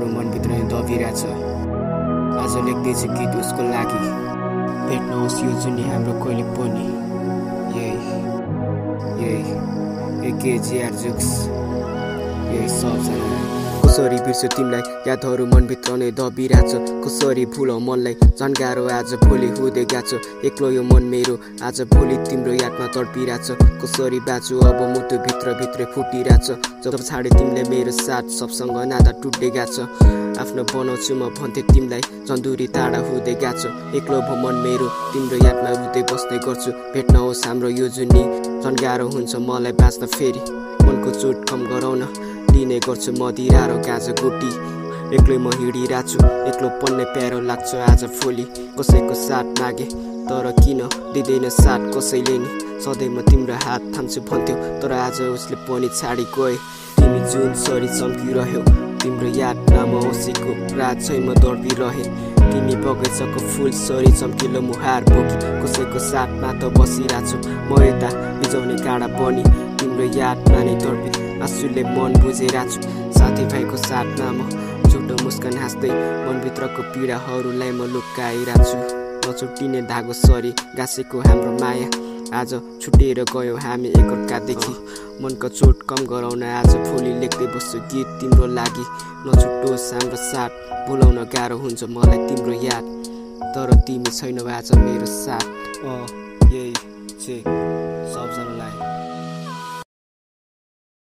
मनभित्र दबिरहेछ। आज लेख्दैछु गीत उसको लागि, भेट्न होस् यो जुनी हाम्रो कहिले पनि। यही केजिआर जुक्स, यही सबजना। कसरी बिर्स्यो तिमीलाई, यादहरू मनभित्र नै दबिरहेछ। कसरी भुल मनलाई, झन् गाह्रो आज भोलि हुँदै गएको छ। एक्लो यो मन मेरो आज भोलि तिम्रो यादमा तडपिरहेछ। कसरी बाँचु अब मुटु भित्र फुटिरहेछ। जब छाडे तिमीले मेरो साथ, सबसँग नाता टुट्दै गएको छ। आफ्नो बनाउँछु म भन्थे तिमीलाई, झन् दूरी टाढा हुँदै गएको छ। एक्लो भो मन मेरो तिम्रो यादमा रुँदै बस्दै गर्छु। भेट्न होस् हाम्रो यो जुनी, झन् गाह्रो हुन्छ मलाई बाँच्न फेरि। मनको चोट कम गराउन दिने गर्छु मदिरा र गाजा गुटी। एक्लै म हिँडिरहेको छु, एक्लो पन्ने प्यारो लाग्छ आज भोलि। कसैको साथ मागे तर किन दिँदैन साथ कसैले नि। सधैँ म तिम्रो हात थाम्छु भन्थ्यो, तर आज उसले पनि छाडी गए। तिमी जुन सरी चम्किरह्यौ, तिम्रो यादमा म औँसीको रात चाहिँ म दर्पिरहे। तिमी बगैँचाको फुल सरी चम्किलो मुहार बोकी, कसैको साथमा त बसिरहेको छु म यता बिजाउने काँडा बनी। तिम्रो यादमा नै तडपी आँसुले मन बुझिरहेको छु। साथीभाइको साथमा म झुटो मुस्कान हाँस्दै मनभित्रको पीडाहरूलाई म लुकाइरहेको छु। नछुट्टिने धागो सरी गाँसेको हाम्रो माया, आज छुटेर गयौँ हामी एकअर्कादेखि। मनको चोट कम गराउन आज भोलि लेख्दै बस्छु गीत तिम्रो लागि। नछुट्टोस् हाम्रो साथ, भुलाउन गाह्रो हुन्छ मलाई तिम्रो याद, तर तिमी छैनौ आज मेरो साथ। यही